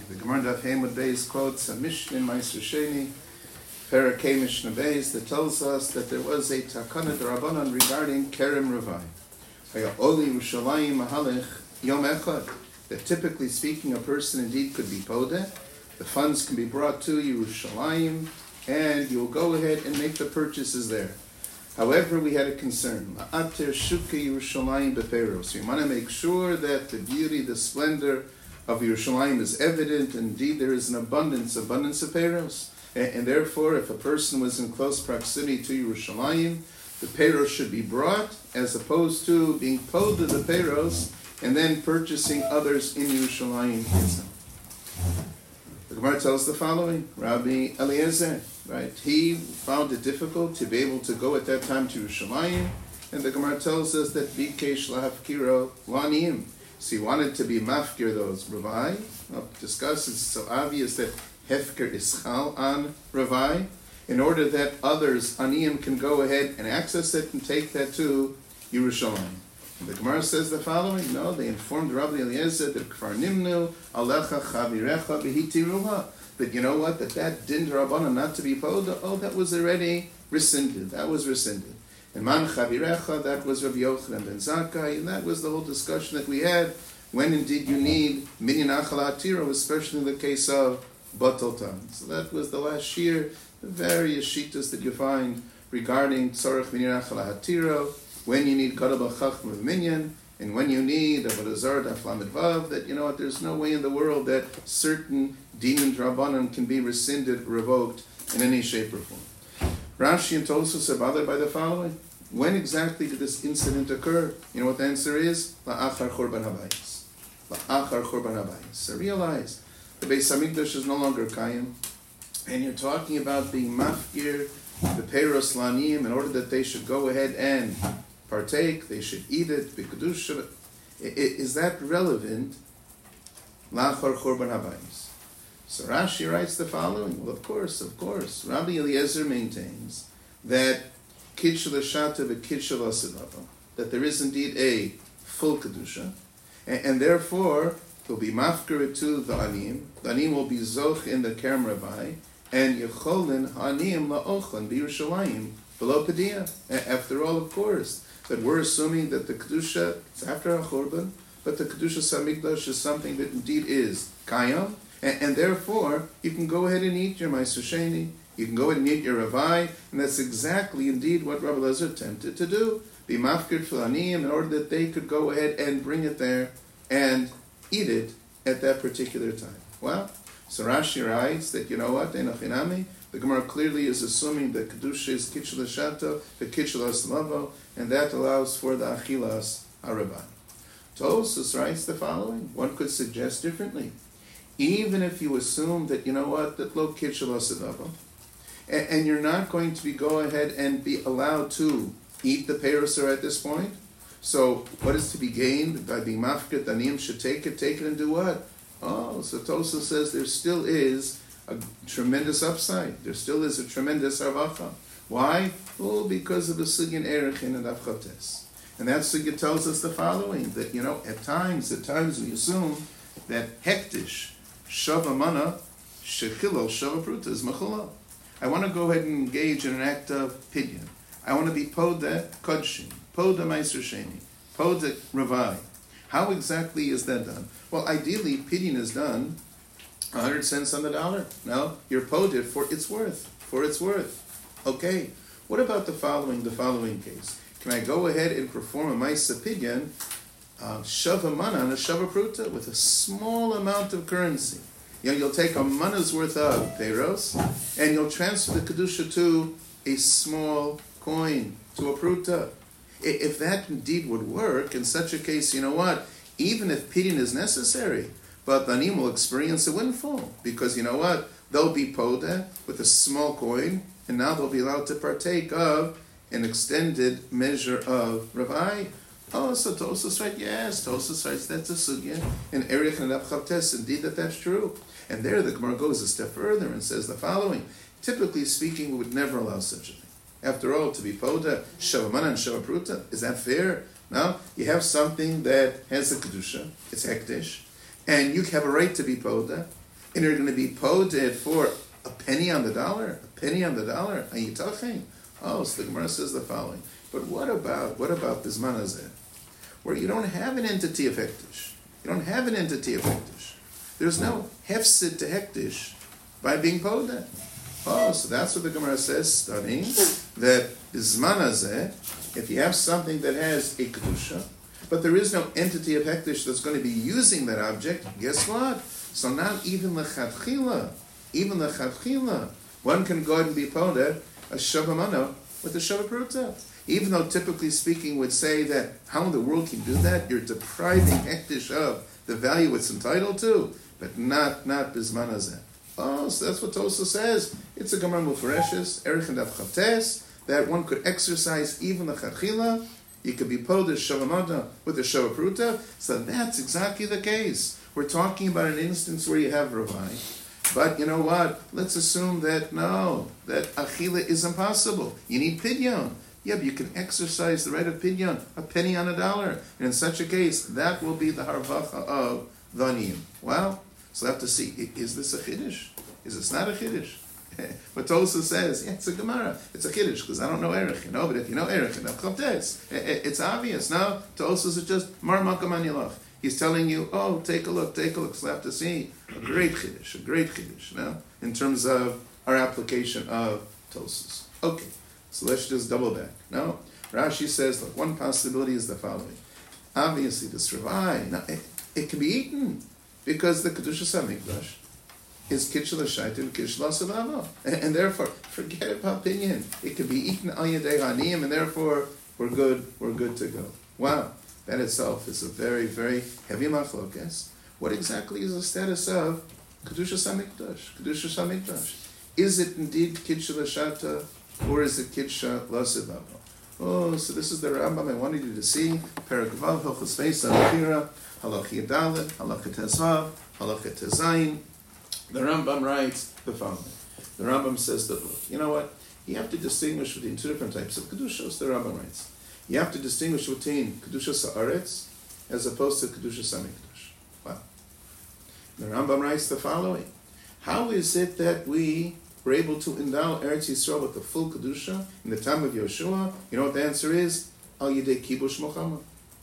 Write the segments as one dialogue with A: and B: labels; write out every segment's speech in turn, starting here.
A: The Gemara Daf Hamud Beis quotes a Mishnah in Meiser Sheni, Parakeh Mishnah Beis, that tells us that there was a Takana D'Rabbanan regarding Kerem Ravai. Oli Yerushalayim Mahalech Yom Echad. That typically speaking, a person indeed could be podeh. The funds can be brought to Yerushalayim, and you'll go ahead and make the purchases there. However, we had a concern. Ma'ater Shuka Yerushalayim Beperos. We want to make sure that the beauty, the splendor of Yerushalayim is evident. Indeed, there is an abundance of peros. And therefore, if a person was in close proximity to Yerushalayim, the peros should be brought, as opposed to being podeh the peros and then purchasing others in Yerushalayim itself. The Gemara tells the following: Rabbi Eliezer, right? He found it difficult to be able to go at that time to Yerushalayim, and the Gemara tells us that bikesh lahafkiro la'aniyim. So he wanted to be mafkir those ravai. Well, discuss, it's so obvious that hefker is chal on ravai, in order that others, aniyim, can go ahead and access it and take that to Yerushalayim. The Gemara says the following: no, they informed Rabbi Eliezer that kfar nimnu alecha chavirecha behitiruha, that you know what, that din d'Rabbanan not to be podeh, that was already rescinded. That was rescinded. And man chavirecha, that was Rabbi Yochanan ben Zakkai, and that was the whole discussion that we had when indeed you need minyan achal hatiro, especially in the case of batal tam. So that was the last year, the various shitas that you find regarding tzorech minyan achal hatiro, when you need gadol b'chachma of minyan, and when you need avodah zarah daf lamed vav, that you know what, there's no way in the world that certain dinim d'Rabbanan can be rescinded, revoked in any shape or form. Rashi and Tosfos are bothered by the following: when exactly did this incident occur? You know what the answer is? La'achar churban habayis. La'achar churban habayis. So realize the Beis Hamikdash is no longer kayim, and you're talking about being mafkir the peros la'aniyim in order that they should go ahead and partake, they should eat it, b'kedusha. Is that relevant? La'achar churban habayis. So Rashi writes the following: well, of course. Rabbi Eliezer maintains that kitshel shata v'kitshel asidava, that there is indeed a full kedusha, and therefore will be mafker to the aniyim. The aniyim will be zoch in the kerem ravai, and yecholin aniyim la'ochan b'Yerushalayim below pediyah. After all, of course, that we're assuming that the kedusha, it's after a churban, but the kedusha samikdash is something that indeed is kayam. And therefore, you can go ahead and eat your Meiser Sheni, you can go ahead and eat your Ravai, and that's exactly indeed what Rabbi Eliezer attempted to do. Be mafkir flaniyim in order that they could go ahead and bring it there and eat it at that particular time. Well, so Rashi writes that, you know what, Enochinami, the Gemara clearly is assuming that Kedusha is kitchel shato, the kitchel aslavo, and that allows for the achilas harabai. Tosfos writes the following: one could suggest differently. Even if you assume that, you know what, that lo kitchel asidava, and you're not going to be go ahead and be allowed to eat the peros at this point, so what is to be gained by being mafkir? Aniyim should take it and do what? Oh, so Tosfos says there still is a tremendous upside. There still is a tremendous havacha. Why? Well, because of the sugyan erech in the avchates. And that sugya tells us the following: that, you know, at times we assume that hektish shava mana shechilo shava pruta is mechula. I want to go ahead and engage in an act of pidyon. I want to be podeh kodshim, podeh Meiser Sheni, podeh ravai. How exactly is that done? Well, ideally, pidyon is done 100 cents on the dollar. No, you're podeh for its worth. Okay. What about the following case? Can I go ahead and perform a Meiser pidyon, shava mana and a shava pruta, with a small amount of currency? You know, you'll take a mana's worth of peros, and you'll transfer the kedusha to a small coin, to a pruta. If that indeed would work, in such a case, you know what, even if pidyon is necessary, but the aniyim will experience a windfall, because you know what, they'll be podeh with a small coin, and now they'll be allowed to partake of an extended measure of ravai. Oh, so Tosfos writes, yes, Tosfos writes that's a sugya in erech and avchates, indeed that's true. And there the Gemara goes a step further and says the following: typically speaking, we would never allow such a thing. After all, to be podeh shava mana and shava pruta, is that fair? No, you have something that has a kedusha, it's hektish, and you have a right to be podeh, and you're going to be poded for a penny on the dollar? A penny on the dollar? Are you talking? Oh, so the Gemara says the following. But what about Bisman Hazeh, where you don't have an entity of hektish? You don't have an entity of hektish. There's no hefsid to hektish by being poded. Oh, so that's what the Gemara says, studying that Bisman Hazeh, if you have something that has a kedusha, but there is no entity of hektish that's going to be using that object, guess what? So now even lechatchila, one can go ahead and be poded a shavamano with a shavapruta. Even though typically speaking would say that how in the world can you do that? You're depriving hektish of the value it's entitled to, but not Bisman Hazeh. Oh, so that's what Tosa says. It's a Gemara Mufareshes, Erech and Avchates, that one could exercise even the Chachila. You could be poded Shavamada with the Shavapruta. So that's exactly the case. We're talking about an instance where you have Ravai. But you know what? Let's assume that that Achila is impossible. You need Pidyon. Yeah, but you can exercise the right of Pidyon, a penny on a dollar. And in such a case, that will be the Harvacha of Vaniyim. Well, so I have to see, is this a Chiddush? Is this not a Chiddush? But Tosa says, yeah, it's a Gemara. It's a Chiddush, because I don't know Erech, but if you know Erech, it's obvious. No, Tosa is just Mar Makam Anilach. He's telling you, oh, take a look. So I have to see a great Chiddush, in terms of our application of Tosas. Okay, so let's just double back. No, Rashi says, look, one possibility is the following. Obviously, this Ravai, it can be eaten, because the Kedushas HaMikdash is Kitchel HaShait and Kitchel HaSavavo. And therefore, forget about opinion. It can be eaten al Yadei Haniyim, and therefore, we're good to go. Wow. That itself is a very, very heavy machlokas. What exactly is the status of Kedushas HaMikdash? Is it indeed Kitchel HaShata, or is it Kitchel HaSavavo? Oh, so this is the Rambam I wanted you to see. Perek Vav, Hilchos Beis Alachira, Halacha Dalet, Halacha Tezvav, Halacha Tezayin. The Rambam writes the following. The Rambam says that, look, you know what? You have to distinguish between two different types of Kedushas, the Rambam writes. You have to distinguish between Kedushas HaAretz as opposed to Kedushas HaMikdash. Wow. The Rambam writes the following. How is it that we were able to endow Eretz Yisrael with the full Kedusha in the time of Yeshua? You know what the answer is? Al Yidei Kibush Mochama.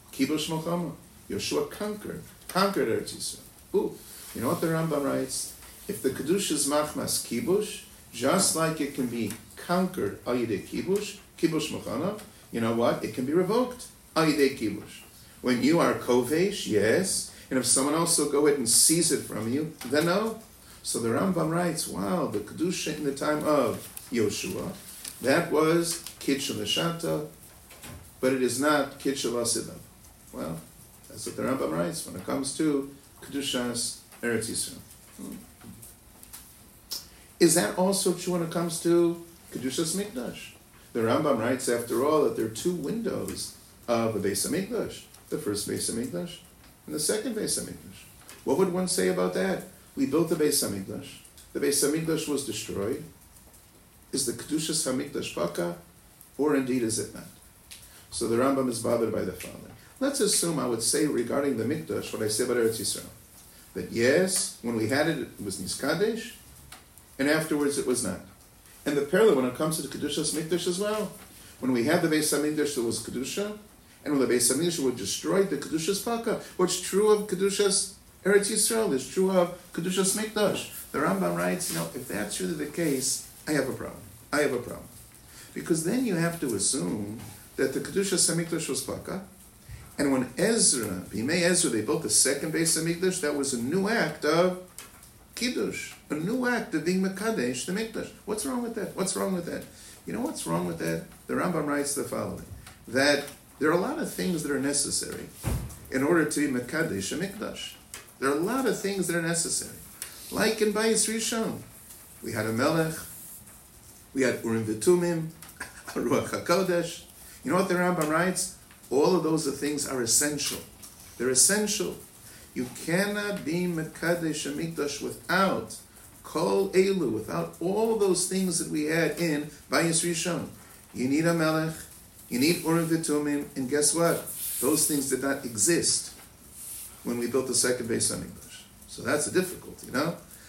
A: Yeshua conquered Eretz Yisrael. Ooh. You know what the Rambam writes? If the Kedusha is Machmas Kibush, just like it can be conquered Al Yidei Kibush Mochama, you know what? It can be revoked Al Yidei Kibush. When you are Kovesh, yes, and if someone else will go ahead and seize it from you, then no. So the Rambam writes, wow, the Kedusha in the time of Yoshua, that was Kitchel HaShata, but it is not Kitchel HaSivav. Well, that's what the Rambam writes when it comes to Kedushas Eretz Yisrael. Is that also true when it comes to Kedushas Mikdash? The Rambam writes, after all, that there are two windows of the Beis HaMikdash. The first Beis HaMikdash and the second Beis HaMikdash. What would one say about that? We built the Beis HaMikdash. The Beis HaMikdash was destroyed. Is the Kedushas HaMikdash Paka, or indeed is it not? So the Rambam is bothered by the following. Let's assume I would say regarding the Mikdash what I say about Eretz Yisrael. That yes, when we had it, it was Niskadesh, and afterwards it was not. And the parallel when it comes to the Kedushas Mikdash as well. When we had the Beis HaMikdash, there was Kedusha, and when the Beis HaMikdash was destroyed, the Kedushas Paka. What's true of Kedushas Eretz Yisrael is true of Kedushas Mikdash. The Rambam writes, if that's really the case, I have a problem. Because then you have to assume that the Kedushas HaMikdash was Paka, and when Bimei Ezra, they built the second Beis HaMikdash, that was a new act of Kiddush, a new act of being Mekadesh, the Mikdash. What's wrong with that? You know what's wrong with that? The Rambam writes the following, that there are a lot of things that are necessary in order to be Mekadesh, a Mikdash. There are a lot of things that are necessary. Like in Bayis Rishon, we had a Melech, we had Urim V'Tumim, Ruach HaKodesh. You know what the Rambam writes? All of those things are essential. They're essential. You cannot be Mekadesh HaMikdash without Kol Elu, without all those things that we had in Bayis Rishon. You need a Melech, you need Urim V'Tumim, and guess what? Those things did not exist when we built the second Beis HaMikdash. So that's a difficulty,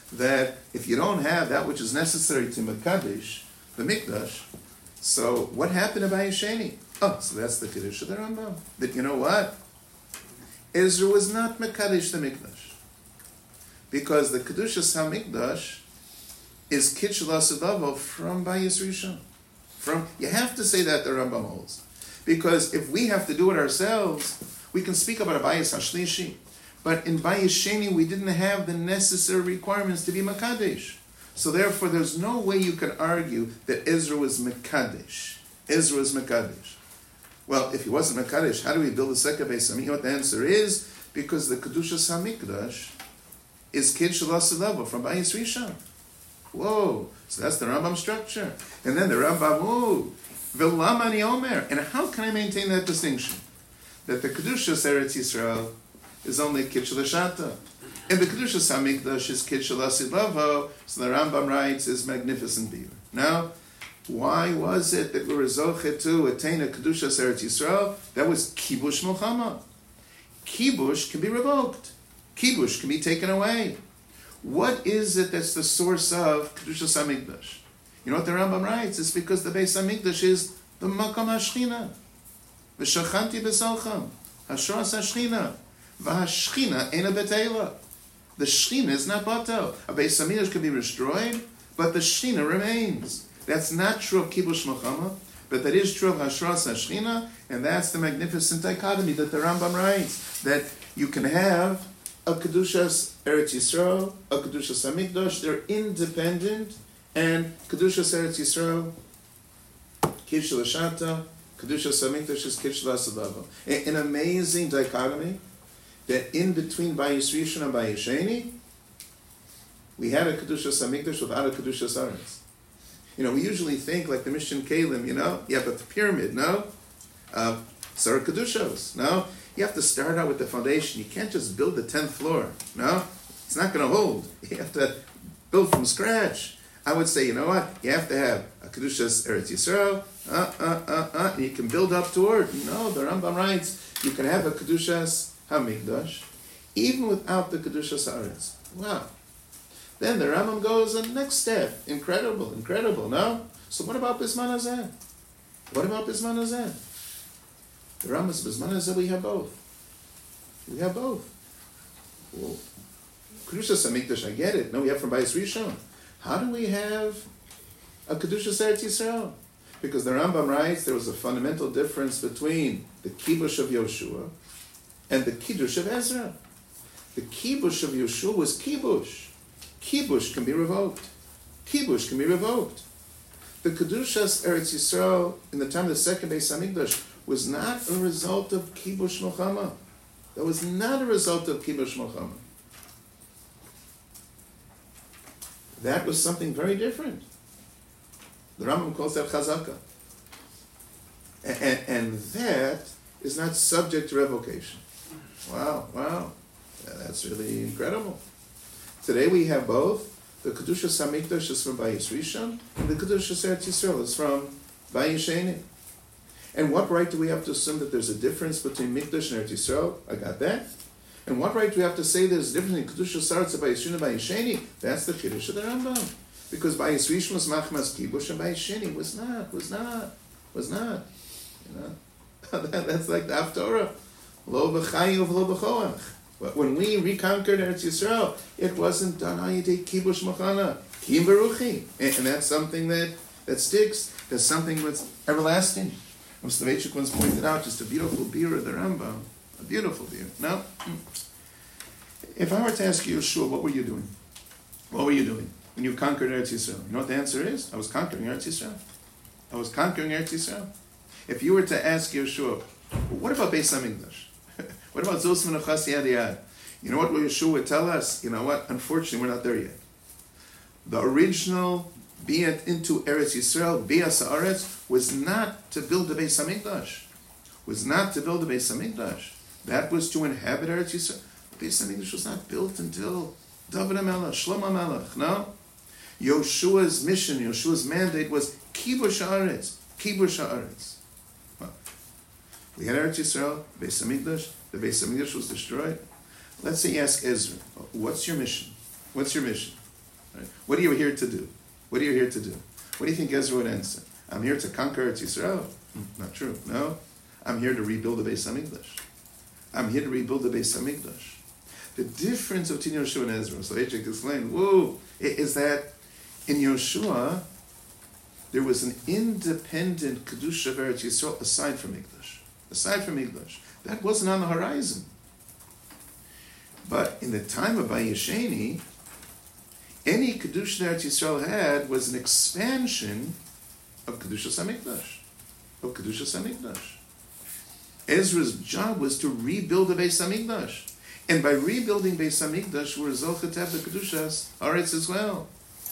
A: that if you don't have that which is necessary to Mekadesh, the Mikdash, so what happened to Bayesheni? Oh, so that's the Kiddush of the Rambam. That you know what? Ezra was not Mekadesh the Mikdash. Because the Kedushas HaMikdash is Kitchel Asadavo from Bayis Rishon. You have to say that the Rambam holds. Because if we have to do it ourselves, we can speak about a Bayis HaShlishi. But in Bayis Sheni, we didn't have the necessary requirements to be Mekadesh. So therefore, there's no way you can argue that Ezra was Mekadesh. Ezra was Mekadesh. Well, if he wasn't Mekadesh, how do we build a second Beis Hamikdash? You know what the answer is? Because the Kedushas HaMikdash is Kitchel Asadavo from Bayis Rishon. Whoa, so that's the Rambam structure. And then the Rambam, V'lamani Omer. And how can I maintain that distinction? That the Kedushas Eretz Yisrael is only Kitchel Ashata. And the Kedushas HaMikdash is Kitchel Asadavo, so the Rambam writes, is magnificent beer. Now, why was it that we were zochet to attain a Kedushas Eretz Yisrael? That was Kibush Milchama. Kibush can be revoked. Kibush can be taken away. What is it that's the source of Kedushas HaMikdash? You know what the Rambam writes? It's because the Beis HaMikdash is the Makam HaShchina. V'shachanti b'socham. Hashras HaShchina. V'hashchina ena betela. The Shchina is not batel. A Beis HaMikdash can be destroyed, but the Shchina remains. That's not true of Kibush Milchama, but that is true of Hashras HaShchina, and that's the magnificent dichotomy that the Rambam writes, that you can have a Kedushas Eretz Yisrael, a Kedushas HaMikdash, they're independent, and Kedushas Eretz Yisrael, Kitchel Ashata, Kedushas HaMikdash is Kitchel Asadavo. An amazing dichotomy, that in between Bayis Rishon and Bayis Sheni, we had a Kedushas HaMikdash without a Kedushas Aretz. You know, we usually think like the Mishkan Kalim, you know, you have the pyramid, no? Sarah Kedushos, no? You have to start out with the foundation. You can't just build the 10th floor, no? It's not going to hold. You have to build from scratch. I would say, you know what? You have to have a Kedushas Eretz Yisrael, and you can build up toward. No, the Rambam writes, you can have a Kedushas HaMikdash, even without the Kedushas Aretz. Wow. Then the Rambam goes the next step. Incredible, no? So what about Bisman Hazeh? What about Bisman Hazeh? The Rambam says, Bisman Hazeh, we have both. We have both. Well, Kedushas HaMikdash, I get it. No, we have from Bayis Rishon. How do we have a Kedushas Eretz Yisrael? Because the Rambam writes there was a fundamental difference between the Kibush of Yoshua and the Kiddush of Ezra. The Kibush of Yoshua was Kibush. Kibush can be revoked. Kibush can be revoked. The Kedushas Eretz Yisrael in the time of the second Beis HaMikdash was not a result of Kibush Milchama. That was not a result of Kibush Milchama. That was something very different. The Rambam calls that Chazaka. And that is not subject to revocation. Wow. That's really incredible. Today we have both. The Kedushas HaMikdash is from Bayis Rishon, and the Kedushas Eretz Yisrael is from Bayis Sheni. And what right do we have to assume that there's a difference between Mikdash and Eretz Yisrael? I got that. And what right do we have to say there's a difference in Kedushas Aretz and Bayis Rishon and Bayis Sheni? That's the Kiddush of the Rambam. Because Bayis Rishon was Machmas Kibush and Bayis Sheni was not. You know? That's like the Haftorah. Lo b'chayu v'lo b'choach. But when we reconquered Eretz Yisrael, it wasn't done Ayidei Kibush Machana, Kim Baruchi. And that's something that sticks. That's something that's everlasting. As the Veichik once pointed out, just a beautiful beer of the Rambam. A beautiful beer. No? If I were to ask you, Yeshua, what were you doing? What were you doing when you conquered Eretz Yisrael? You know what the answer is? I was conquering Eretz Yisrael. If you were to ask Yeshua, what about Beis HaMikdash? What about Zos Menachas Yad Yad? You know what Yeshua would tell us? You know what? Unfortunately, we're not there yet. The original Biyat into Eretz Yisrael, Biyas Haaretz, was not to build the Beis HaMikdash. That was to inhabit Eretz Yisrael. The Beis HaMikdash was not built until David HaMelech, Shlomo HaMelech, no? Yeshua's mission, Yeshua's mandate was Kibush Haaretz. Well, we had Eretz Yisrael, Beis HaMikdash. The Beis HaMikdash was destroyed. Let's say you ask Ezra, what's your mission? Right? What are you here to do? What are you here to do? What do you think Ezra would answer? I'm here to conquer Eretz Yisrael. Not true. No. I'm here to rebuild the Beis HaMikdash. I'm here to rebuild the Beis HaMikdash. The difference between Yoshua and Ezra, so H.K. explained, is that in Yoshua, there was an independent Kedusha of Eretz Yisrael aside from Mikdash. Aside from Mikdash. That wasn't on the horizon. But in the time of Vayesheni, any Kedusha that Eretz Yisrael had was an expansion of Kedushas HaMikdash. Of Kedushas HaMikdash. Ezra's job was to rebuild the Beis HaMikdash. And by rebuilding Beis HaMikdash, we're zochet to have the Kedushas Haaretz as well.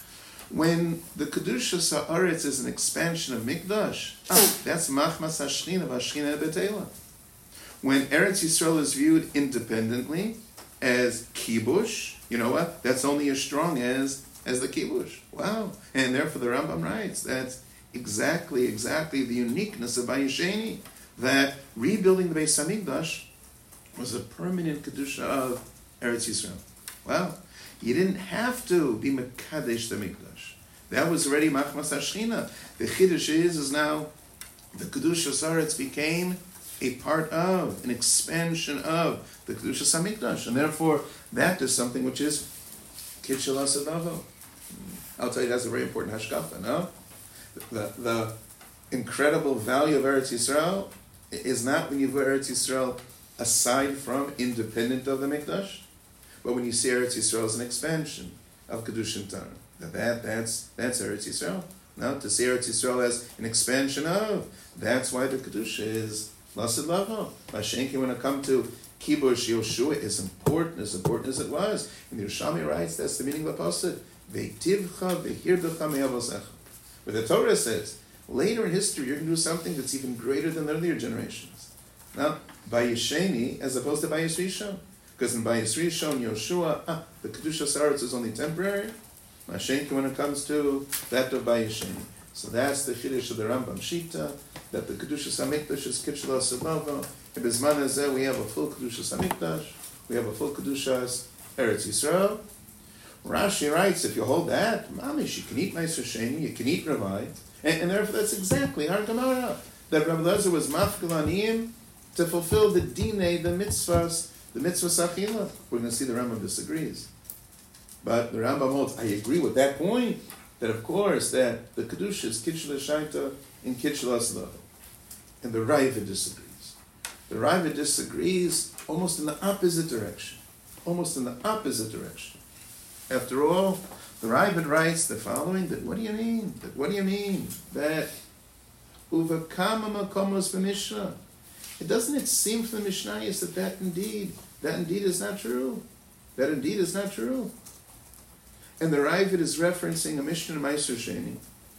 A: When the Kedushas Haaretz is an expansion of Mikdash, that's Machmas HaShchina v'Hashchina Betela. When Eretz Yisrael is viewed independently as Kibush, you know what? That's only as strong as the Kibush. Wow. And therefore the Rambam writes that's exactly the uniqueness of Vayesheni, that rebuilding the Beis HaMikdash was a permanent Kedusha of Eretz Yisrael. Wow. You didn't have to be Mekadesh the Mikdash. That was already Machmas HaShchina. The Chiddush is now the Kedusha Haaretz became a part of, an expansion of the Kedushas HaMikdash. And therefore, that is something which is Kitshel HaSadavo. I'll tell you, that's a very important hashkafa, no? The incredible value of Eretz Yisrael is not when you put Eretz Yisrael aside from, independent of the Mikdash, but when you see Eretz Yisrael as an expansion of Kedushin Torah. That's Eretz Yisrael. No, to see Eretz Yisrael as an expansion of, that's why the Kedusha is Lasid Lavo. Vashenki, when it comes to Kibush Yoshua, is important as it was. And the Yerushalmi writes, that's the meaning of the Pasuk. Ve'tivcha ve'hirdecha me'avosecha. Where the Torah says, later in history, you're going to do something that's even greater than the earlier generations. Now, Vayesheni, as opposed to Vayis Rishon. Because in Vayis Rishon, Yoshua, the Kedushas Haaretz is only temporary. Vashenki, when it comes to that of Vayesheni. So that's the Chiddush of the Rambam Shita, that the Kedushas HaMikdash is Kitshel HaSadavo. In Bizman Hazeh, we have a full Kedushas HaMikdash, we have a full Kedushas Eretz Yisrael. Rashi writes, if you hold that, mamish, you can eat Meiser Sheni, you can eat Ravai, and therefore that's exactly our Gemara. That Rabbi Lezer was mafkil aniyim to fulfill the dinei, the mitzvahs achila. We're going to see the Rambam disagrees. But the Rambam holds, I agree with that point, that of course, that the Kedusha is Kitshel HaShaita and Kitshel HaSadavo. And the Raiva disagrees. The Raiva disagrees almost in the opposite direction. Almost in the opposite direction. After all, the Raiva writes the following, that what do you mean? That uvakama makomos b'mishnah. Doesn't it seem from the Mishnah that indeed is not true? That indeed is not true. And the Raiva is referencing a Mishnah in Meiser Sheni,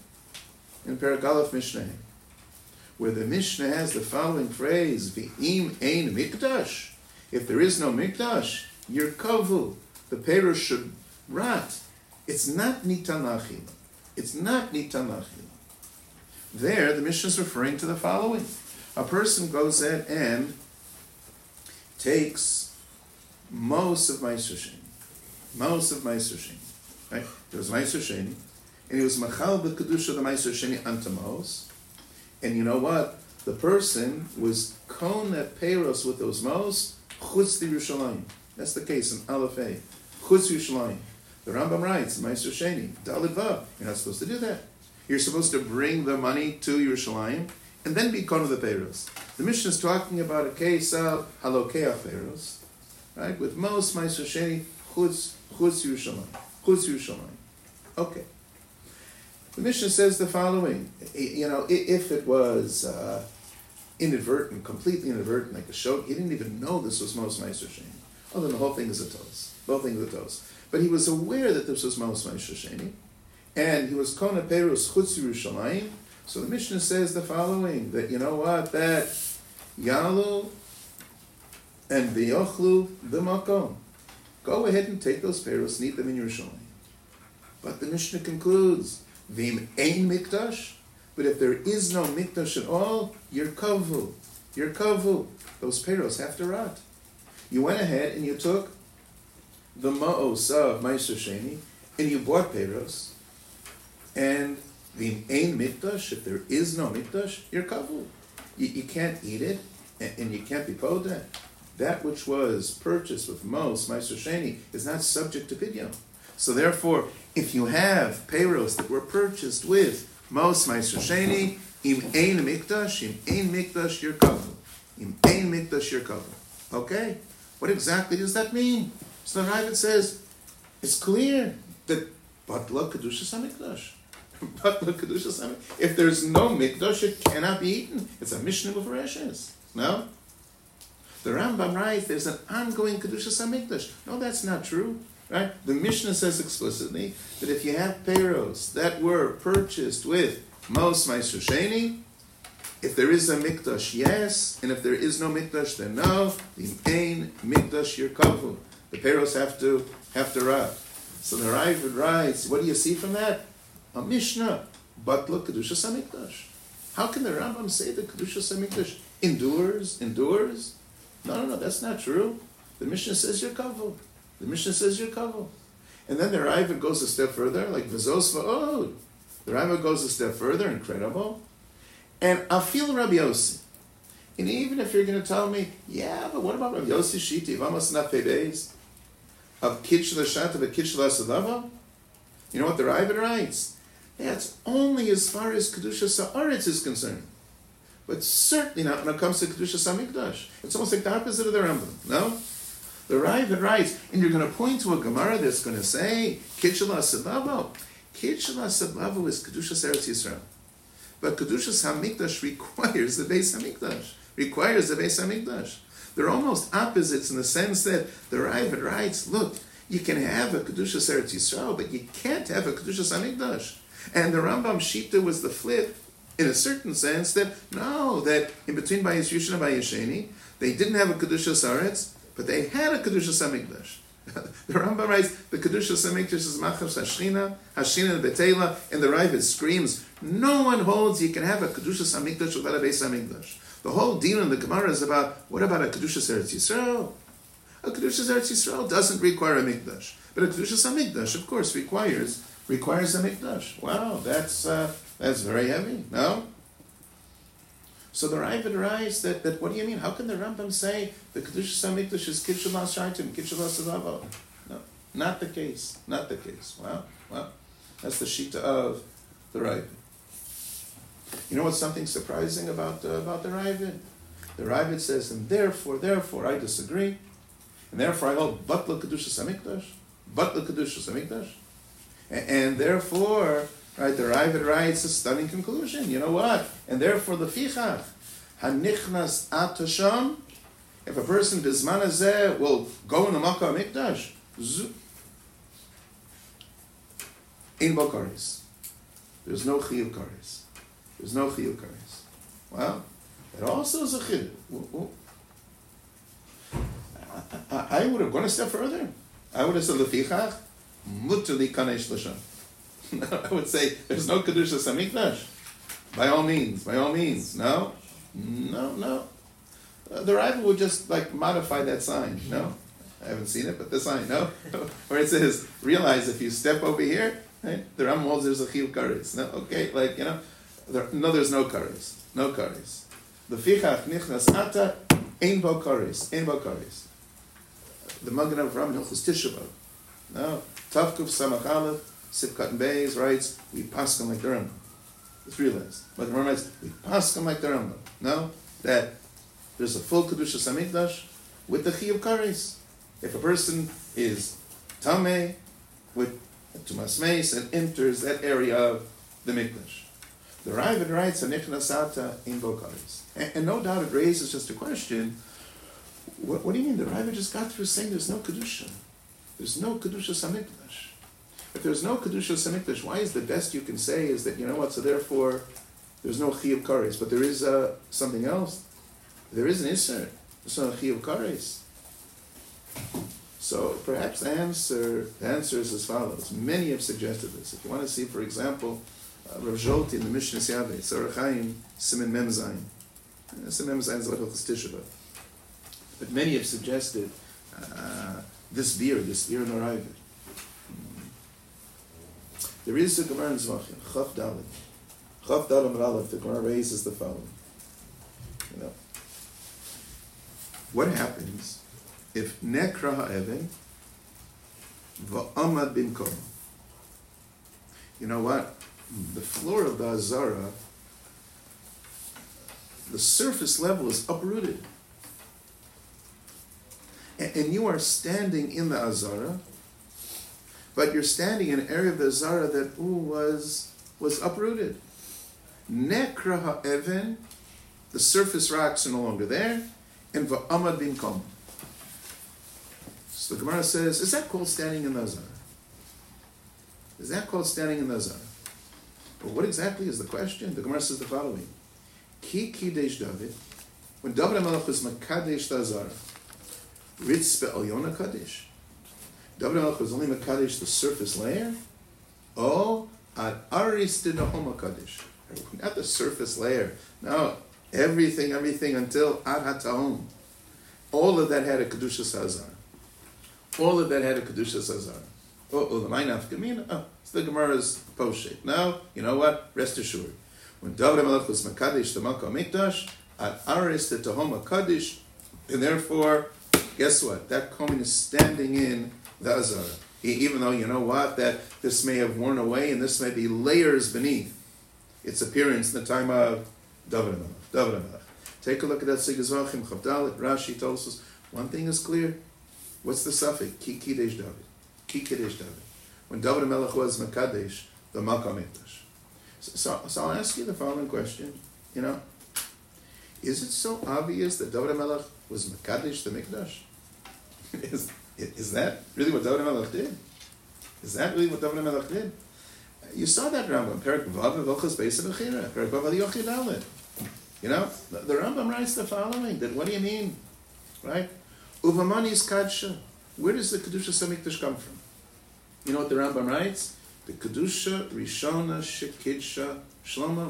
A: in Perek Aleph Mishnah, where the Mishnah has the following phrase, V'im ein mikdash. If there is no mikdash, you're kavu. The perush should rot. It's not nitan achila. It's not nitan achila. There, the Mishnah is referring to the following. A person goes in and takes most of Meiser Sheni. Right? There was Meiser Sheni, and he was machal b'kedusha the Meiser Sheni antamos. And you know what? The person was kona peiros with those mos chutz Yerushalayim. That's the case in Aleph A. Chutz Yerushalayim. The Rambam writes, Meiser Sheni, Daled Vav. You're not supposed to do that. You're supposed to bring the money to Yerushalayim and then be kona the peiros. The Mishnah is talking about a case of halokea peiros, right? With most Meiser Sheni chutz Yerushalayim. Okay. The Mishnah says the following. If it was inadvertent, completely inadvertent, like a show, he didn't even know this was Mos Meiser Sheni. Oh, then the whole thing is a toast. But he was aware that this was Mos Meiser Sheni, and he was Kona Perus Chutz Yerushalayim. So the Mishnah says the following, that you know what, that Yalu and V'yochlu B'makom. Go ahead and take those Perus and eat them in Yerushalayim. But the Mishnah concludes, V'im ein mikdash, but if there is no mikdash at all, you're kavu. Those peros have to rot. You went ahead and you took the ma'os of Meiser Sheni, and you bought peiros, and the ein mikdash, if there is no mikdash, you're kavul. You can't eat it, and you can't be poda. That which was purchased with mos, meiser sheni, is not subject to pidyon. So therefore, if you have peiros that were purchased with mos, meiser sheni, im ein mikdash, you're kavul. Im ein mikdash, you're kavul. Okay? What exactly does that mean? So the Ravid says, it's clear that batla kedushas hamikdash. Batla kedushas hamikdash. If there's no mikdash, it cannot be eaten. It's a mishnah with rashes. No? The Rambam writes there's an ongoing kedushas hamikdash. No, that's not true. Right? The Mishnah says explicitly that if you have peiros that were purchased with mos meiser sheni, if there is a mikdash, yes, and if there is no mikdash, then no. The ein mikdash yirkavu. The peiros have to rot. So the Ravid writes, what do you see from that? A Mishnah, batla kedushas hamikdash. How can the Rambam say that kedushas hamikdash endures? No, that's not true. The Mishnah says yirkavu. The Mishnah says yirkavu. And then the Ravid goes a step further, like v'zos va'od. The Ravid goes a step further, incredible. And afil Rabbi Yossi. And even if you're going to tell me, yeah, but what about Rabbi Yossi Shiti, vamos nafebeis, of kitchel shat of a kitchel asadava? You know what the Ravid writes? That's only as far as kedusha sa'aretz is concerned, but certainly not when it comes to kedusha sa'mikdash. It's almost like the opposite of the Rambam. No, the Ravid writes, and you're going to point to a Gemara that's going to say kitchel asadava. Kitchel asadava is kedusha Eretz Yisrael. But Kedushas HaMikdash requires the Beis HaMikdash. They're almost opposites in the sense that the Ravid writes, look, you can have a Kedushas Eretz Yisrael, but you can't have a Kedushas HaMikdash. And the Rambam Shita was the flip, in a certain sense, that no, that in between Bayis Rishon and Bayis Sheni, they didn't have a Kedushas Eretz, but they had a Kedushas HaMikdash. The Rambam writes, the Kedushas HaMikdash is Machas Hashchina Betela, and the Ravid screams, no one holds you can have a Kedushas HaMikdash without a Beis HaMikdash. The whole deal in the Gemara is about, what about a Kedushas Eretz Yisrael? A Kedushas Eretz Yisrael doesn't require a Mikdash, but a Kedushas HaMikdash, of course, requires a Mikdash. Wow, that's very heavy, no? So the Ravid writes that what do you mean? How can the Rambam say the Kedushas HaMikdash is Kitchel HaShaitim, Kitchel HaSadavo? No, not the case. Well, that's the Shita of the Ravid. You know what's something surprising about the Ravid? The Ravid says, and therefore I disagree, and therefore I hold Batla Kedushas HaMikdash, and therefore, right, the Ravid writes a stunning conclusion. You know what? And therefore the Fichach, Hanichnas Atasham, if a person Bizman Hazeh will go in the Makkah HaMikdash, in Bokaris. There's no Chiyuv Karis. Well, it also is a Chiyuv. I would have gone a step further. I would have said, Lefichach, Mutali Kanesh L'Sham. I would say, there's no Kedushas HaMikdash. By all means. No. The Ravid would just modify that sign. No. I haven't seen it, but the sign, no. Where it says, realize if you step over here, right, the Rambam holds there's a Chiyuv Karis. No, okay, there's no Karis. No Karis. The Fichach Nichnas Ata, Ein Bo Karis. The Magen of Ram Hilchos Tisha B'Av. No. Tavkuf Samach Aleph, Sifkat and Beis writes, we paskin like the Rambam. It's realized. But the Rambam writes, we paskin like the Rambam. No? That there's a full Kedushas HaMikdash with the Chiyuv Karis. If a person is Tameh with Tumas Meis and enters that area of the Mikdash. The Ravid writes, Hanichnas Ata in Bokaris. And no doubt it raises just a question, what do you mean? The Ravid just got through saying there's no Kedusha. There's no Kedushas HaMikdash. If there's no Kedushas HaMikdash, why is the best you can say is that, you know what, so therefore there's no Chiyuv Kares. But there is something else. There is an Isser. There's no Chiyuv Kares. So perhaps the answer is as follows. Many have suggested this. If you want to see, for example, Rav Zolti in the Mishnah Yaveh, Sarah Chaim, Simen Mem Zayin. Simen Mem Zayin is like Hilchos Tisha B'Av. But many have suggested this beer in the Ravid. There is a Gemara in Zvachim, Chaf Dalet. Chaf Dalet and Aleph, the Gemara raises the following. You know, what happens if Nekra ha'even va'amad bimkom? You know what? The floor of the Azara, the surface level is uprooted. And you are standing in the Azara, but you're standing in an area of the Azara that was uprooted. Nekra ha'even, the surface rocks are no longer there, and va'amad bimkom. So the Gemara says, is that called standing in the Azara? Is that called standing in the Azara? But what exactly is the question? The Gemara says the following. Ki kidesh David, when David HaMelech was makadesh the Azara, ritz be'alyona kadesh, David HaMelech was only makadesh the surface layer, or ad aris de nahoma kadesh, not the surface layer. No, everything until ad hatahom. All of that had a kedushas Azara. All of that had a kedushas Azara. It's the Gemara's post-shape. Now, you know what? Rest assured. When David HaMelech was Makadesh, the Makom Mikdash, at Aris the Tahom Makadesh, and therefore, guess what? That Kohen is standing in the Azara. Even though, you know what? That this may have worn away, and this may be layers beneath its appearance in the time of David HaMelech. Take a look at that Sigazvachim, Chavdalit, Rashi tells us, one thing is clear. What's the suffix? Ki Kidesh David. Ki Kidesh David. When David HaMelech was Makadesh, the Makom Mikdash. So I'll ask you the following question. You know, is it so obvious that David HaMelech was Makadesh the Mikdash? Is that really what David HaMelech did? Is that really what David HaMelech did? You saw that Rambam, Perek Vav V'Vilchos Beis HaBechira, Perek Vav Yochid Dalet. You know, the Rambam writes the following, that what do you mean? Right? Uvamanis Kadsha. Where does the Kedusha Samikdash come from? You know what the Rambam writes? The Kedusha Rishona Shekidsha Shlomo.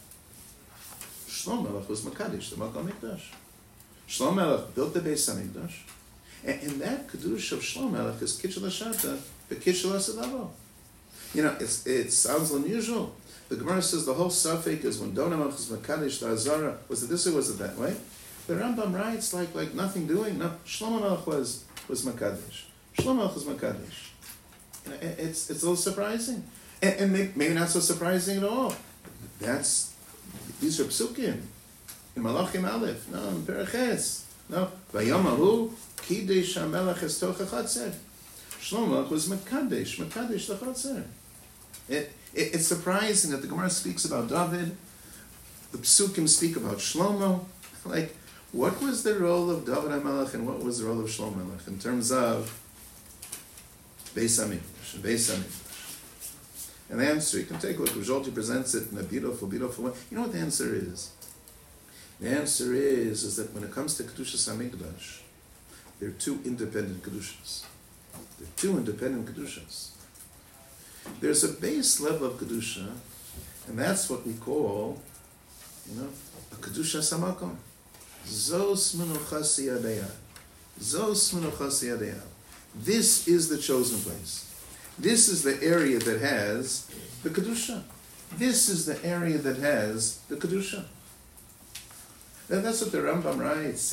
A: Shlomo was Makadesh, the Makom Mikdash. Shlomo built the Beis Hamikdash, and that Kedusha of Shlomo is Kitchel Hashata, the Kitchel Hasadavo. You know, it sounds unusual. The Gemara says the whole suffix is when Donamach is Makadesh, the Azara, was it this or was it that way? The Rambam writes like nothing doing. No, Shlomo Melech was Makadesh. Shlomo Melech was Makadesh. It's a little surprising, and maybe not so surprising at all. These are psukim in Malachim Aleph. No, in Pereches. No, Vayamahu Kidesh HaMelech Es Toch HaChatzer. Shlomo Melech was Makadesh the Chatzer. It's surprising that the Gemara speaks about David. The psukim speak about Shlomo. Like, what was the role of David HaMelech and what was the role of Shlomo Melech in terms of Beis Hamikdash? And the answer, you can take a look, Rizholti presents it in a beautiful, beautiful way. You know what the answer is? The answer is that when it comes to Kedushas Hamikdash, there are two independent Kedushas. There's a base level of Kedusha, and that's what we call, a Kedusha Samakom. Zos Menuchas Yadayah. This is the chosen place. This is the area that has the Kedusha. This is the area that has the Kedusha. And that's what the Rambam writes,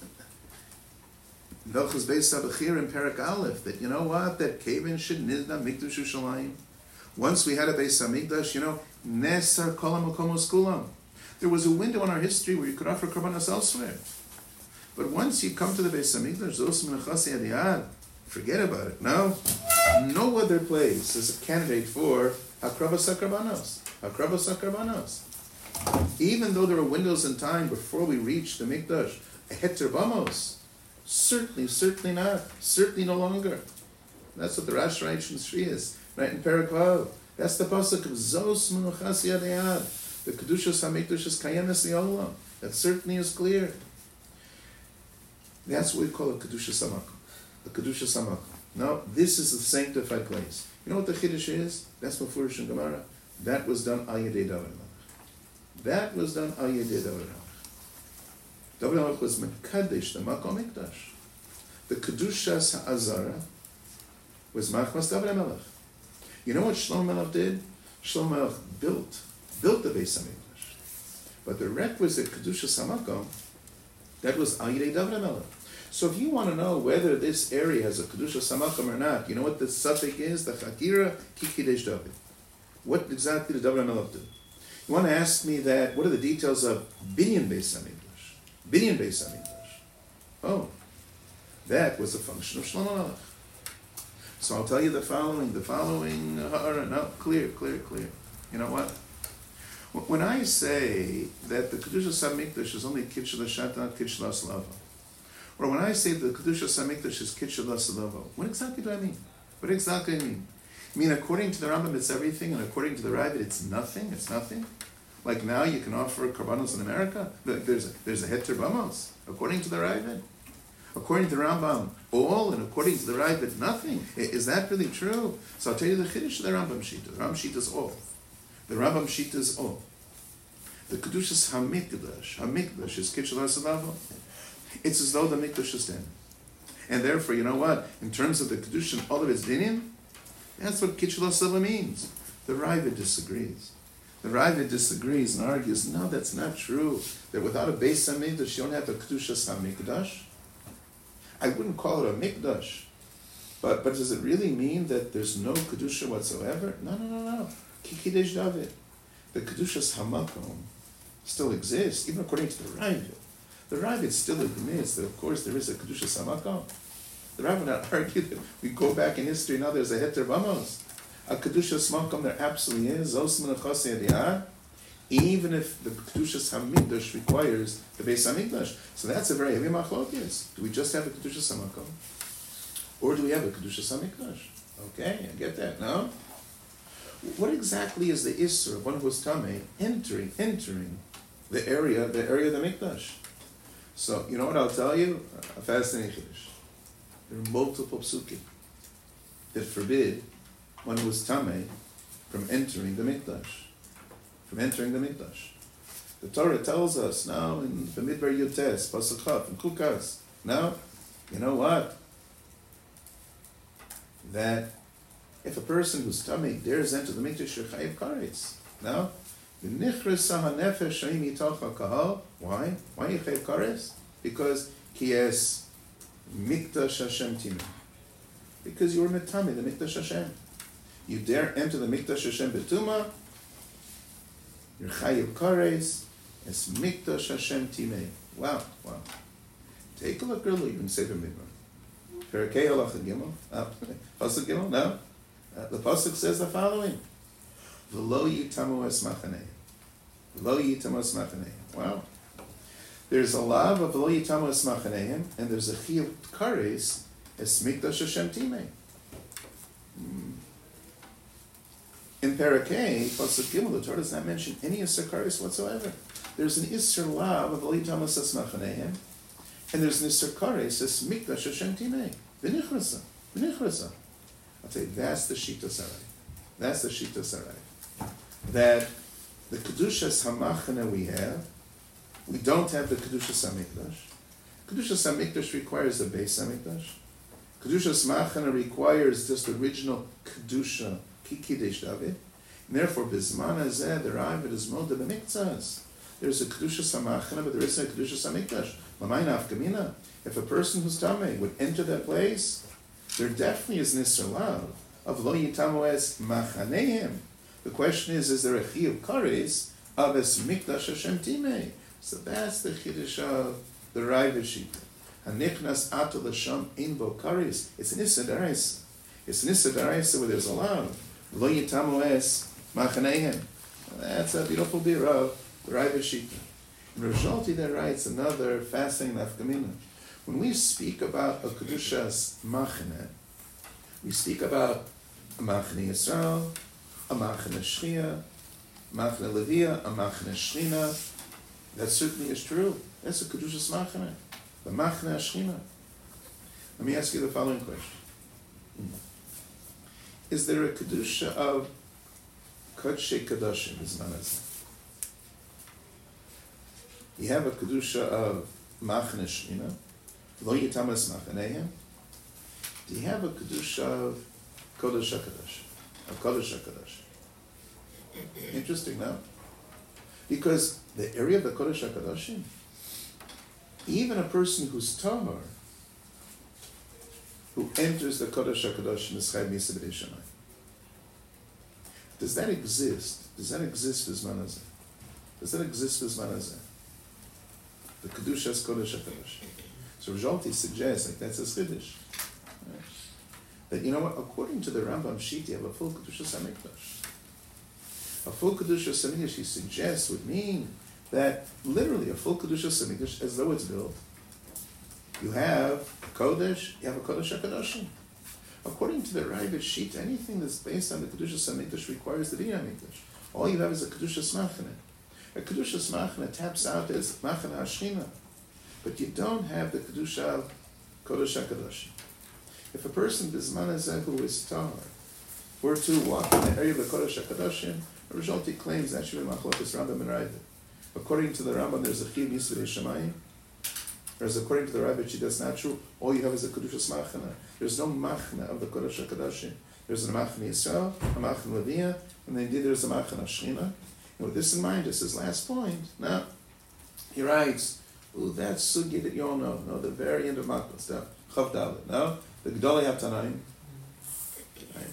A: Velchus Beis HaBechira in Perek Aleph, that you know what? That Kevin Shenidna Mikdash Yerushalayim. Once we had a Beis HaMikdash, Nesar Kol HaMakomos Kulam. There was a window in our history where you could offer Korbanos elsewhere. But once you come to the Beis HaMikdash, Zos Menuchas Yadayah, forget about it. No other place is a candidate for Hakravas HaKorbanos. Even though there were windows in time before we reached the Mikdash, Heter Bamos, certainly not, certainly no longer. That's what the Rash writes in Shrias, right in Perek Vav. That's the pasuk of Zos Menuchas Yadayah. The Kedushas HaMikdash is Kayemes Li'olam. That certainly is clear. That's what we call a Kedusha Samakom. A Kedusha Samakom. Now, this is the sanctified place. You know what the Chiddush is? That's Mefurish in Gemara. That was done al Yedei David HaMelech. David HaMelech was Mekadesh, the Makom Mikdash. The Kedushas HaAzara was Machmas David HaMelech. You know what Shlomo Melech did? Shlomo Melech built the Beis Hamikdash. But the requisite Kedushas HaMakom, that was Al Yidei David HaMelech. So if you want to know whether this area has a Kedushas HaMakom or not, you know what the suffix is? The Chakira Ki Kidesh David. What exactly did David HaMelech do? You want to ask me that, what are the details of Binyan Beis Hamikdash? Binyan Beis Hamikdash. Oh, that was a function of Shlomo Melech. So I'll tell you the following, no, clear. You know what? When I say that the Kedushas HaMikdash is only Kitshel HaShat, not Kitshel HaSlava, or when I say the Kedushas HaMikdash is Kitshel HaSlava, what exactly do I mean? What exactly do I mean? I mean, according to the Rambam, it's everything, and according to the Ravid, it's nothing? It's nothing? Like now you can offer karbanos in America? There's a heter bamos, according to the Ravid. According to the Rambam, all, and according to the Ravid, nothing. Is that really true? So I'll tell you the Chiddush of the Rambam Shita. The Rambam Shita is all. The Rambam Shita is all. The Kedushas HaMikdash is Kitshel HaSlava. It's as though the Mikdash is then. And therefore, you know what? In terms of the Kedushin, all of its dinim, that's what Kitshel HaSlava means. The Ravid disagrees. The Ravid disagrees and argues, no, that's not true. That without a Beis HaMikdash, you don't have a Kedushas HaMikdash. I wouldn't call it a Mikdash. But does it really mean that there's no Kedusha whatsoever? No. Ki Kidesh David. The Kedushas HaMakom still exists, even according to the Ravid. The Ravid still admits that, of course, there is a Kedushas HaMakom. The Ravid not argued that we go back in history, now there's a Heter Bamos. A Kedushas HaMakom there absolutely is. Even if the Kedushas HaMikdash requires the Beis HaMikdash. So that's a very heavy machlokes. Do we just have a Kedushas HaMakom? Or do we have a Kedushas HaMikdash? Okay, I get that. No? What exactly is the Isser of one who was Tameh entering the area of the Mikdash? So, you know what I'll tell you? A fascinating Chiddush. There are multiple psukim that forbid one who was Tameh from entering the Mikdash. The Torah tells us now in the Midbar Yutes, Pasuk Chaf, and Kukas, now, you know what? That if a person who's Tameh dares enter the Mikdash, you're Chayiv Karetz. Now, why? Why you Chayiv Karetz? Because he has Mikdash Hashem Timah. Because you were Metame, the Mikdash Hashem. You dare enter the Mikdash Hashem Betuma, you're Chayiv Karetz, it's Mikdash Hashem Timeh. Wow. Take a look early in Sefer Midbar. Perakei Halacha Gimel. Pasuk Gimel, no. The Pasuk says the following. V'lo yitamu es machanei. V'lo yitamu es machanei. Wow. There's a lav of v'lo yitamu es machaneim, and there's a chiyuv kares es mikdash Hashem timei. In Parakeh, Pasuk Gimel, the Torah does not mention any Isser kares whatsoever. There's an Isser lav of v'lo yitamu es machaneim, and there's an Isser kares es mikdash Hashem timei. V'nichrasa. I'll tell you, that's the Shita Sarai. That the Kedushas HaMachane we have, we don't have the Kedushas HaMikdash. Kedushas HaMikdash requires the Beis HaMikdash. Kedushas Machane requires just original Kedusha, Ki Kidesh David. And therefore, Bizman Hazeh, the Ravid is Moda B'Miktzas. There's a Kedushas HaMachane, but there isn't a Kedushas HaMikdash. L'mayna Afkamina. If a person who's Tameh would enter that place, there definitely is Nisr Lav of Lo Yitamu Es Machaneim. The question is there a Chiyuv Kares of Es Mikdash Hashem Timei? So that's the Chiddush of the Ravid Shita. Hanichnas Ato L'Sham Ein Bo Kares. It's an Issa D'Araisa. It's an Issa D'Araisa where there's a Lav. Lo Yitamu Es Machaneim. That's a beautiful beer of the Ravid Shita. And Rajolti there writes another fascinating nafkamina. When we speak about a Kedushas Machane, we speak about a Machane Yisrael, a Machane Shchia, a Machane Levia, a Machane Shchina. That certainly is true. That's a Kedushas Machane, the Machane Shchina. Let me ask you the following question. Is there a Kedusha of Kodshei Kedoshim, Bizman Hazeh? You have a Kedusha of Machane Shchina, Lo Yitamu Es Machaneim. Do you have a Kedusha of Kodesh HaKadosh? of Kodesh HaKadosh. Interesting now. Because the area of the Kodesh HaKadoshim, even a person who's Tahor, who enters the Kodesh HaKadoshim is Chayv Misa B'nei Shamayim. Does that exist? Does that exist B'zman Hazeh? Does that exist B'zman Hazeh? The Kedushas Kodesh HaKadoshim. So Rizalti suggests, like that's a Chiddush, right? That you know what, according to the Rambam Shita, you have a full Kedushas HaMikdash. A full Kedushas HaMikdash, he suggests, would mean that literally a full Kedushas HaMikdash, as though it's built, you have a Kodesh, you have a Kodesh HaKadoshim. According to the Ravid Shita, anything that's based on the Kedushas HaMikdash requires the Bina HaMikdash. All you have is a Kedushas Machane. A Kedushas Machane taps out as Machane HaShchina. But you don't have the Kedusha of Kodesh HaKadoshim. If a person, B'zman Hazeh, who is Tahor, were to walk in the area of the Kodesh HaKadoshim, the result he claims that should be Machlokes Rambam and Ravid. According to the Rambam, there's a Chiv Misa B'nei Shamayim. Whereas according to the Ravid, that's not true. All you have is a Kedushas Machana. There's no Machna of the Kodesh HaKadoshim. There's a Machna Yisrael, a Machna Leviyah, and indeed there's a Machna Shechina. And with this in mind, this is his last point. Now, he writes, ooh, that sugi that you all know. No, the very end of Makos. Chav Dalet. No, the Gedolei HaTanaim, right,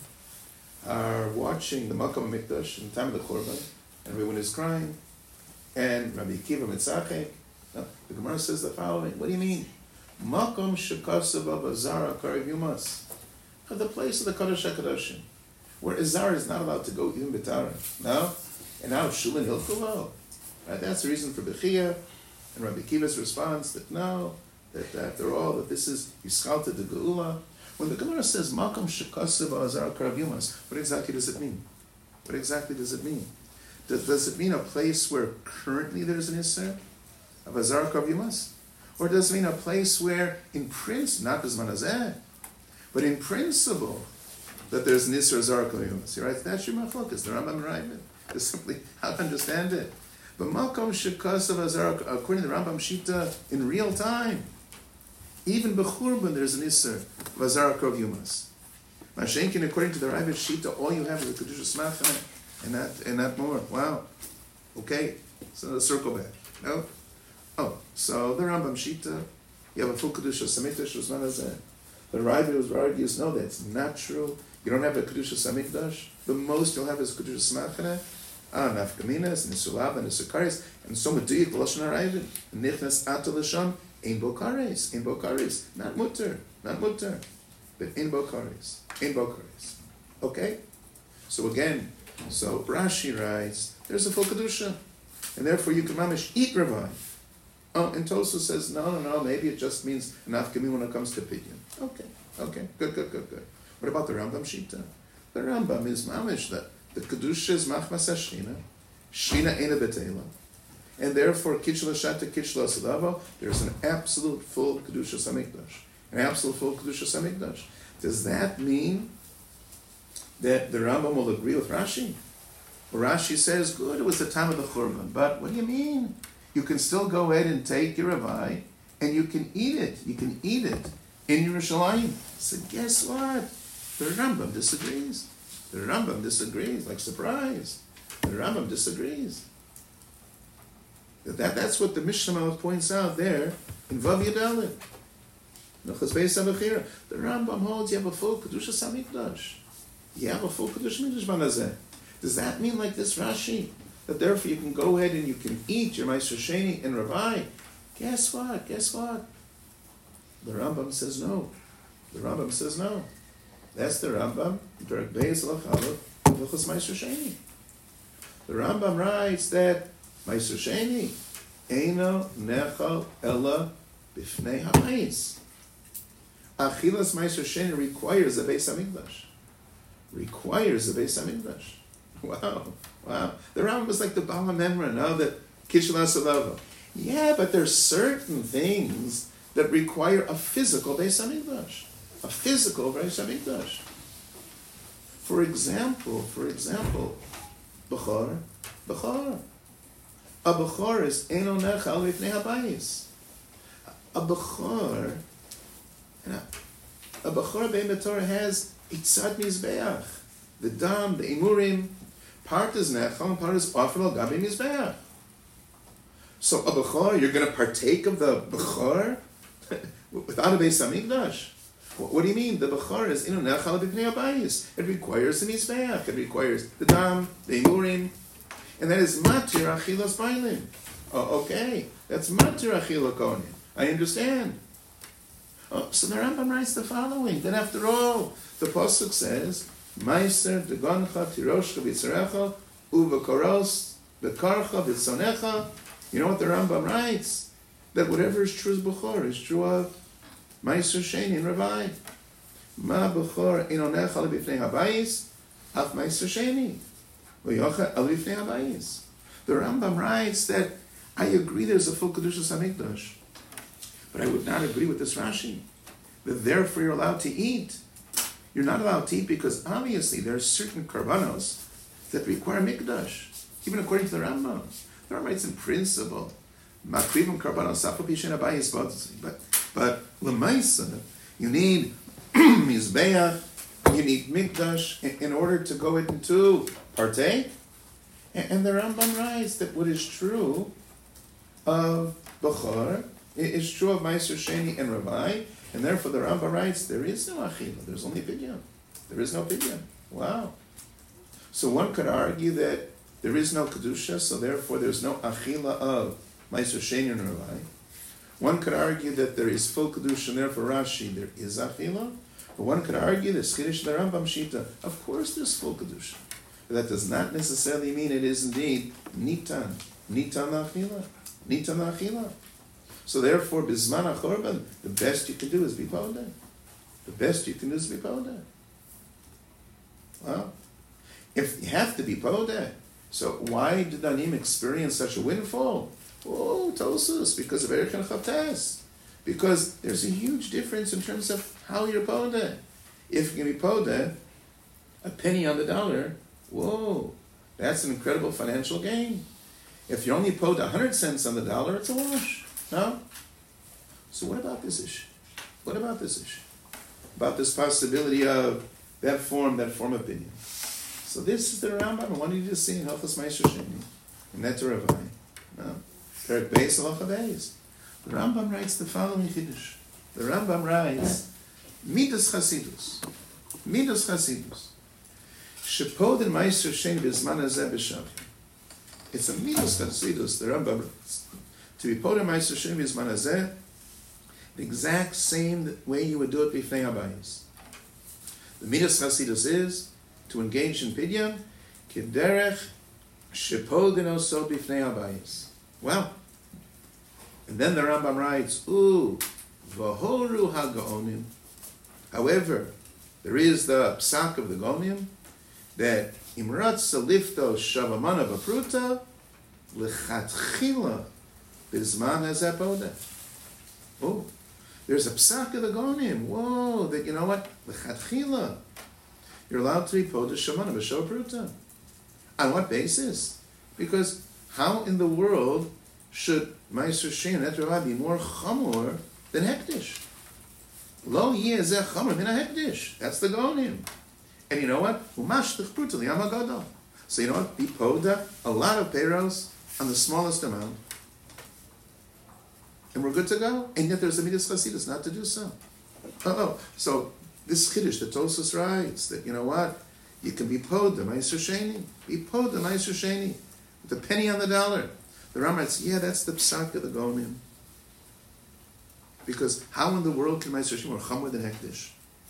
A: are watching the Makom HaMikdash in the time of the Korban, and everyone is crying, and Rabbi Akiva Mitzachek. No, the Gemara says the following. What do you mean? Makom shekasav Azara Karev Yumas. The place of the Kodesh HaKadoshim, where Azara is not allowed to go even B'tara. No? And now Shulin Hilkulo. Right? That's the reason for Bechia. And Rabbi Akiva's response that no, that after all, that this is Yischalta de Geula. When the Gemara says Makom shekasav Azara Karev Yumas, what exactly does it mean? What exactly does it mean? Does it mean a place where currently there's an Isser of Azara Karev Yumas? Or does it mean a place where, in principle, not B'zman Hazeh, but in principle, that there's an Isser Azara Karev Yumas? He writes, that's your Machlokes, the Rambam and Ravid. It's simply how to understand it. But Makom Shekasav Azara, according to the Rambam Shita, in real time, even B'churban, there's an Isser of Azara Karev Yumas. Mashenkin, according to the Ravid Shita, all you have is a Kedushas Machane, and not more. Wow. Okay, so let's circle back. No? Oh, so the Rambam Shita, you have a full Kedushas HaMikdash, B'zman Hazeh. The Ravid argues, no, that's not true. You don't have a Kedushas HaMikdash. The most you'll have is Kedushas Machane. Nafkaminas, Nisulav, and Nisakaris, and so Meduyik, Lashon HaRavid, Nichnas Ata Lashon, Ein Bokaris, not mutter, but in Bokaris. Okay? So again, so Rashi writes, there's a full Kedusha, and therefore you can mamish eat Ravai. Oh, and Tosu says, no, maybe it just means Nafkami when it comes to Pidyon. Okay, good. What about the Rambam Shita? The Rambam is mamish that the Kedusha is Machmas HaShchina, Shchina Eina B'Teila, and therefore Kitchel Shata Kitchel Asadavo, there's an absolute full Kedushas HaMikdash. An absolute full Kedushas HaMikdash. Does that mean that the Rambam will agree with Rashi? Well, Rashi says, good, it was the time of the Churban, but what do you mean? You can still go ahead and take your Ravai, and you can eat it. You can eat it in Yerushalayim. So guess what? The Rambam disagrees. Like surprise. The Rambam disagrees. That's what the Mishnah Malach points out there in Vav Yadalit. The Rambam holds you have a full Kedushas HaMikdash. You have a full Kedushas HaMikdash. Does that mean like this Rashi? That therefore you can go ahead and you can eat your Meiser Sheni and Ravai? Guess what? The Rambam says no. That's the Rambam, Perek Beis Lachalav, Hilchos Meiser Sheni. The Rambam writes that Meiser Sheni Eino Nechal Ella Bifnei HaMeis. Achilas Meiser Sheni requires a Beis HaMikdash. Wow. The Rambam is like the Baal HaMemra, no? That Kitchel Asalava. Yeah, but there's certain things that require a physical Beis HaMikdash. A physical Beis HaMikdash. For example, Bechor. A Bechor is Eino Nechal Lifnei Habayis. A Bechor Bein B'Torah has Itzad Mizbeach. the dam, the imurim, part is nechal and part is offer al gabi mizbeach. So a bechor, you're going to partake of the bechor without a Beis Hamikdash. What do you mean? The bechor is inu nechal b'pnei habayis. It requires the mizbeach. It requires the dam, the imurim, and that is matir achilas bailim. Oh, okay, that's matir achila konim. I understand. Oh, so the Rambam writes the following. Then after all, the pasuk says, "Meiser degoncha tiroshcha b'tzarecha uvekoros bekarcha b'tzonecha." You know what the Rambam writes? That whatever is true as bechor is true of Meiser Sheni and Ravai. Ma bechor ino nechal b'fnei habayis af Meiser Sheni v'yocha al b'fnei habayis. The Rambam writes that I agree there's a full Kedushas HaMikdash, but I would not agree with this Rashi, that therefore you're allowed to eat. You're not allowed to eat because obviously there are certain karbanos that require Mikdash, even according to the Rambam. The Rambam writes in principle, Makrivim karbanos safa pishen abayis, but l'maisa, you need Mizbeach, you need Mikdash in order to go into partake. And the Rambam writes that what is true of Bechor is true of Meiser Sheni and Ravai, and therefore the Rambam writes there is no Achila, there's only Pidyon. There is no Pidyon. Wow. So one could argue that there is no Kedusha, so therefore there's no Achila of Meiser Sheni and Ravai. One could argue that there is full Kedusha, and therefore Rashi, there is Achila. But one could argue that Chiddush the Rambam Shita, of course there's full Kedusha. But that does not necessarily mean it is indeed Nitan. Nitan Achila. Nitan Achila. So therefore, Bizman HaChorban, the best you can do is be Poda. The best you can do is be Poda. Well, if you have to be Poda, so why did Anim experience such a windfall? Oh, Tosus, because of Erech and Chavtes. Because there's a huge difference in terms of how you're Poda. If you can be Poda, a penny on the dollar, whoa, that's an incredible financial gain. If you only Poda 100 cents on the dollar, it's a wash. No? So what about this issue? What about this issue? About this possibility of that form opinion. So this is the Rambam. I wanted you to see in Hilchos Meiser Sheni. And that's a Ravai. No? Perek Beis Halacha Beis. The Rambam writes the following Chiddush. The Rambam writes, Midas Chasidus. Midas Chasidus. Shepod in Meiser Sheni Bizman Hazeh B'Shavim. It's a Midas Chasidus. The Rambam writes. To be Poda Meiser Sheni Bizman Hazeh, the exact same way you would do it b'fnei habayis. The Midas Chasidus is to engage in Pidyon, Kederech Shepodin Oso b'fnei habayis. Well, and then the Rambam writes, V'horu HaGaonim. However, there is the psak of the Gaonim that Imratza Lifto Shavamana B'Pruta L'chatchila Bizman Hazeh Poda. Oh, there's a psak of the Gaonim. Whoa, that you know what? L'chatchila. You're allowed to be Poda Shavamana B'Pruta. On what basis? Because how in the world should Meiser Sheni and Ravai be more chamor than Hektish? Lo yeh zeh chamor min ha-Hektish. That's the Gaonim. And you know what? Umashtich pruta liyam hagadol. So you know what? Be Poda a lot of peiros on the smallest amount. And we're good to go. And yet there's a Midas Chasidus not to do so. So this Chiddush, the Tosfos writes that, you know what? You can be Poda Meiser Sheni. Be Poda Meiser Sheni. With a penny on the dollar. The Rambam writes, yeah, that's the psak of the Gaonim. Because how in the world can Meiser Sheni more chamor than Hektish?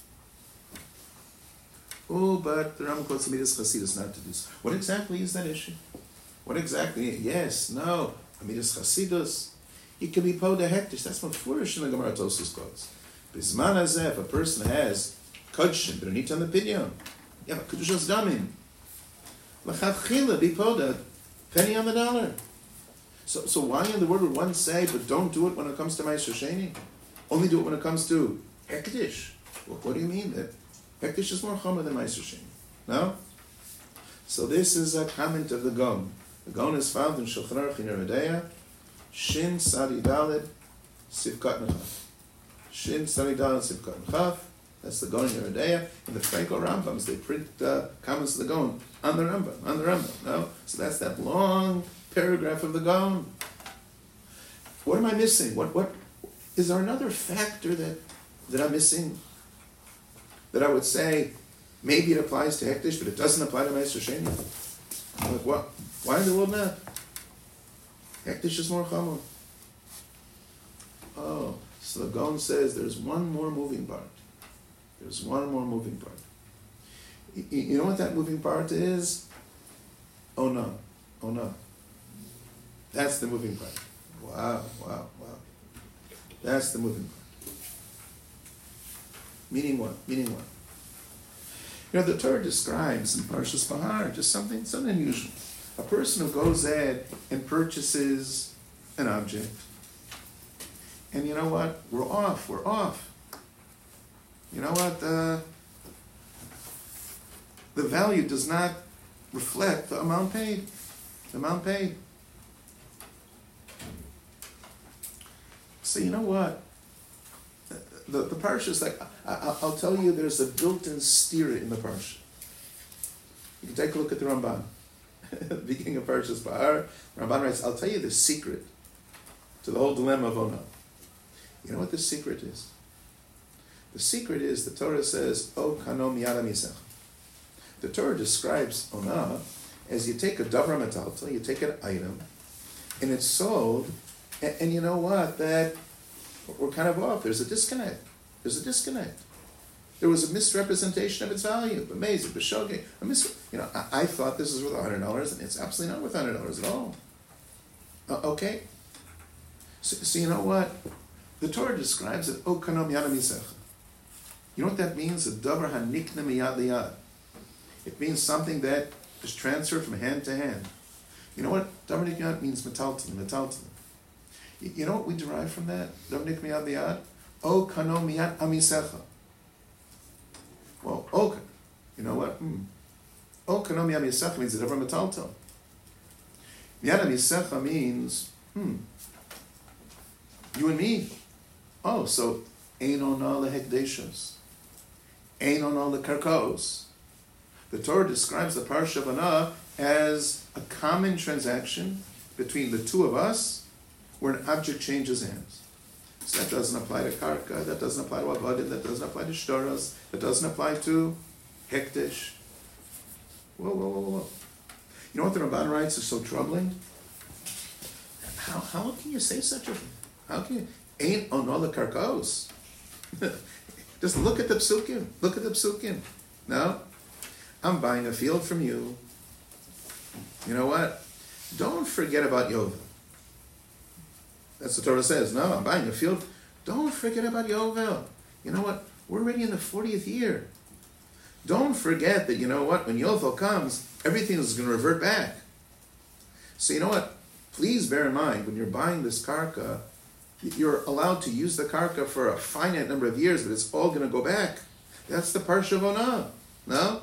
A: Oh, but the Rambam quotes the Midas Chasidus not to do so. What exactly is that issue? What exactly? Yes, no. Midas Chasidus. You can be Poda Hektish. That's what flourish in the Gemara Tosfos quotes. Bizman Hazeh, if a person has Kodshin, but need on the Pidyon. Yeah, but Kedushas Damim. L'chatchila, be Poda, penny on the dollar. So why in the world would one say, but don't do it when it comes to Meiser Sheni? Only do it when it comes to Hektish. Well, what do you mean that Hektish is more chomer than Meiser Sheni? No? So this is a comment of the Gaon. The Gaon is found in Shulchan Aruch in Yeridea, Shin Sadi Daled Sivkat Nechaf. Shin Sadi Daled Sivkat Nechaf. That's the Gaon Yeridea. In the Franco Rambams, they print comments of the Gaon on the Rambam. No? So that's that long paragraph of the Gaon. What am I missing? What is there another factor that I'm missing? That I would say, maybe it applies to Hektish, but it doesn't apply to Meister Sheni? Like what? Why in the world not? Hektish is more chamor. Oh, so the Gaon says there's one more moving part. There's one more moving part. You know what that moving part is? Oh no. That's the moving part. Wow. That's the moving part. Meaning what? You know, the Torah describes in Parshas Bahar just something unusual. A person who goes ahead and purchases an object, and you know what? We're off. You know what? The value does not reflect the amount paid. So you know what? The parsha is like, I'll tell you, there's a built-in stira in the parsha. You can take a look at the Ramban. Beginning of Parshas Bahar, Ramban writes, I'll tell you the secret to the whole dilemma of Onah. You know what the secret is? The secret is, the Torah says, O kano miyada misech. The Torah describes Onah as you take a davar metaltal, you take an item, and it's sold, and you know what? That we're kind of off. There's a disconnect. There was a misrepresentation of its value. Amazing, b'shogeg. I thought this was worth $100, and it's absolutely not worth $100 at all. Okay. So you know what? The Torah describes it. O kano miyada misech. You know what that means? A davar hanikna miyad liyad. It means something that is transferred from hand to hand. You know what davar nikna means? Metaltalin. You know what we derive from that? Davar nikna miyad liyad. O kano miyad amisecha. Well, okay. You know what? O kano miyad amisecha means a davar metaltal. Miyad amisecha means you and me. Oh, so ein onah lehekdeshos. Ein onah lekarkos. The Torah describes the Parsha of Onah as a common transaction between the two of us where an object changes hands. So that doesn't apply to karka, that doesn't apply to avadim, that doesn't apply to shtoros, that doesn't apply to hektish. Whoa. You know what the Ramban writes is so troubling? How can you say such a thing? How can you? Ain't onah lekarkos. Just look at the psukim. No? I'm buying a field from you. You know what? Don't forget about Yovel. That's what the Torah says. No, I'm buying a field. Don't forget about Yovel. You know what? We're already in the 40th year. Don't forget that, you know what? When Yovel comes, everything is going to revert back. So you know what? Please bear in mind, when you're buying this karka, you're allowed to use the karka for a finite number of years, but it's all going to go back. That's the Parsha of Onah. No?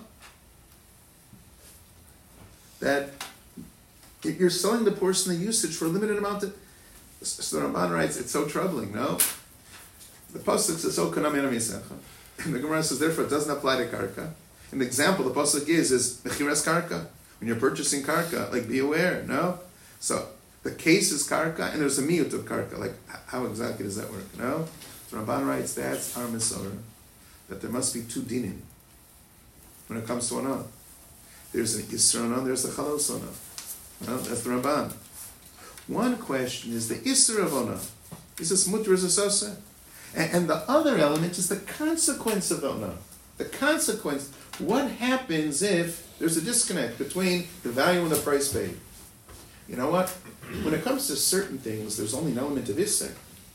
A: That you're selling the portion of usage for a limited amount of... So the Ramban writes, it's so troubling, no? The Pasuk says, O kanam yana misecha. And the Gemara says, therefore, it doesn't apply to karka. And the example the Pasuk gives is mechiras karka. When you're purchasing karka, like, be aware, no? So the case is karka, and there's a miyut of karka. Like, how exactly does that work, no? So Ramban writes, that's our Mesorah, that there must be two dinim when it comes to Onah. There's an Isra Onah, there's a Chalos Onah. No, that's the Ramban. One question is the Isra of Onah. Is this mutter, is this osa? And the other element is the consequence of Onah. The consequence, what happens if there's a disconnect between the value and the price paid? You know what? When it comes to certain things, there's only an element of Isra.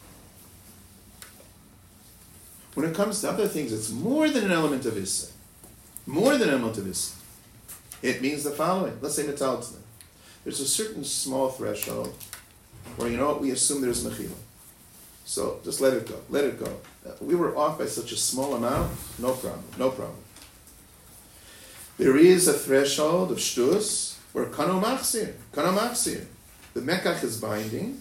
A: When it comes to other things, it's more than an element of Isra. More than an element of Isra. It means the following. Let's say metaltalin. There's a certain small threshold where, you know what, we assume there's mechila. So just let it go. We were off by such a small amount, no problem. There is a threshold of shtus where kano machzir. The mekach is binding,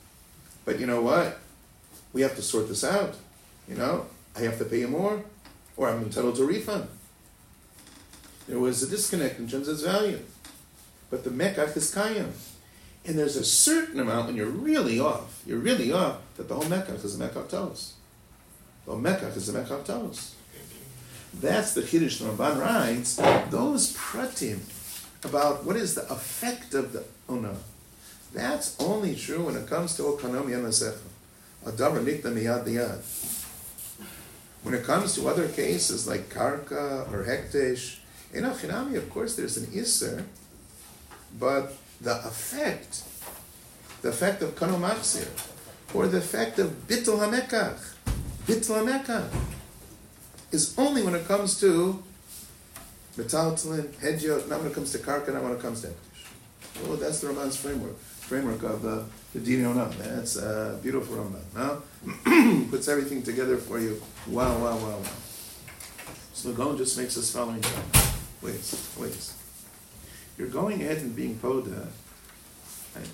A: but you know what? We have to sort this out. You know, I have to pay you more. or I'm entitled to a refund. There was a disconnect in terms of its value. But the mekach is kayam. And there's a certain amount when you're really off, that the whole mekach is a mekach tos. The whole mekach is a mekach tos. That's the Chiddush the Ramban writes, those pratim about what is the effect of the ona. That's only true when it comes to okonomi anasecha. Adavar nikta miyad liyad. When it comes to other cases like karka or hektesh, in Achinami, of course, there's an iser, but the effect of kano machzir, or the effect of bittul hamekach, is only when it comes to metaltalin, hedjot, not when it comes to karka, not when it comes to hektish. Oh, that's the Ramban's framework of the Dini Onam. That's a beautiful Ramban. Now, puts everything together for you. Wow. So the Gaon just makes us following ways. You're going ahead and being poda, right?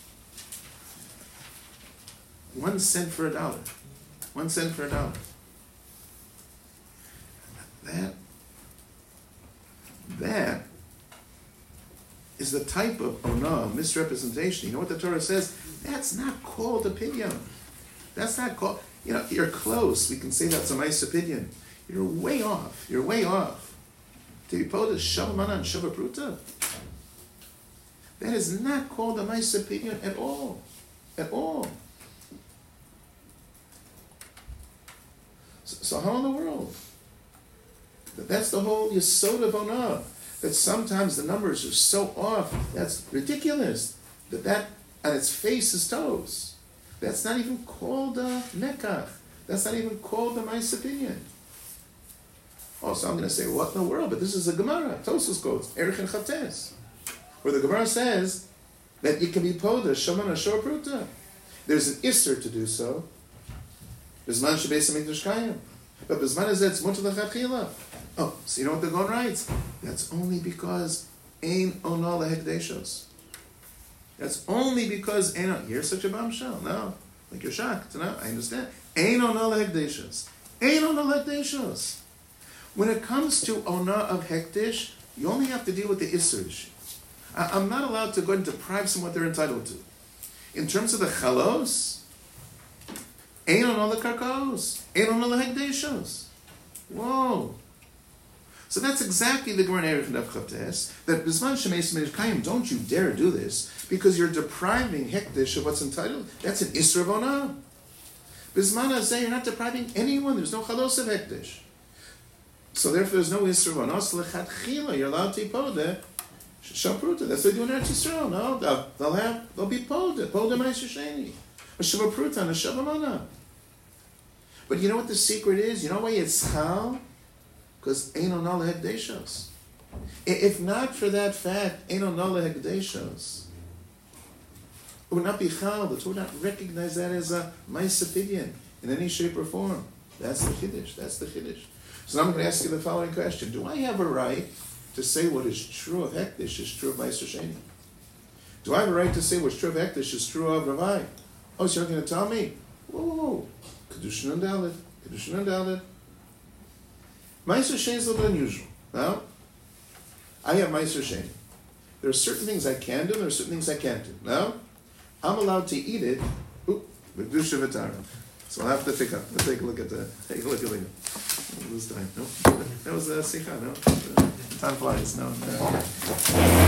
A: 1 cent for $1. 1 cent for $1. That is the type of ona, misrepresentation. You know what the Torah says? That's not called opinion. That's not called, you're close. We can say that's a nice opinion. You're way off. To be poda shavamana and shavapruta. That is not called a nice opinion at all. So how in the world? That's the whole yesod of ona. That sometimes the numbers are so off, that's ridiculous. That on its face is toes. That's not even called a mekach. That's not even called a nice opinion. Oh, so I'm going to say, what in the world? But this is a Gemara. Tosfos quotes, Erech and Chates, where the Gemara says that you can be poda, shaman ashor pruta. There's an isser to do so. Bizman shebeis hamikdash kayim. But bizman is it's mutar l'chachila. Oh, so you know what the Gaon writes? That's only because ein ona lehekdeshos. That's only because ein. You're such a bombshell. No, like you're shocked. No, I understand. Ein ona lehekdeshos. Ein ona lehekdeshos. When it comes to ona of hekdesh, you only have to deal with the isser issue. I'm not allowed to go and deprive someone what they're entitled to. In terms of the chalos, ein ona lekarkos, ein ona lehekdeshos. Whoa. So that's exactly the Gemara in Erech and Chates, that Bizman Shemeis Kayim, don't you dare do this, because you're depriving hekdesh of what's entitled. That's an isra of ona. Bizman Hazeh, you're not depriving anyone. There's no chalos of hekdesh. So therefore, there's no isra of ona. So lechatchila, you're allowed to be poda shapruta. That's what they do in Eretz Yisrael. No, they'll be poda ma'aser sheni, a shavapruta and a shavamana. But you know what the secret is? You know why it's chal? Because ein ona lehekdeshos. If not for that fact, ein ona lehekdeshos, it would not be chal. The Torah would not recognize that as a nice opinion in any shape or form. That's the chiddush. So now I'm going to ask you the following question: do I have a right to say what is true of hekdesh is true of ma'aser sheni? Do I have a right to say what's true of hekdesh is true of ravai? Oh, so you're going to tell me? Whoa, kedushin and daled. Ma'aser sheni is a little bit unusual. Now, I have ma'aser sheni. There are certain things I can do, and there are certain things I can't do. Now, I'm allowed to eat it with dusha v'tara. So I'll have to pick up. Let's take a look at it. This time. No, that was a sikha. No, time flies. No.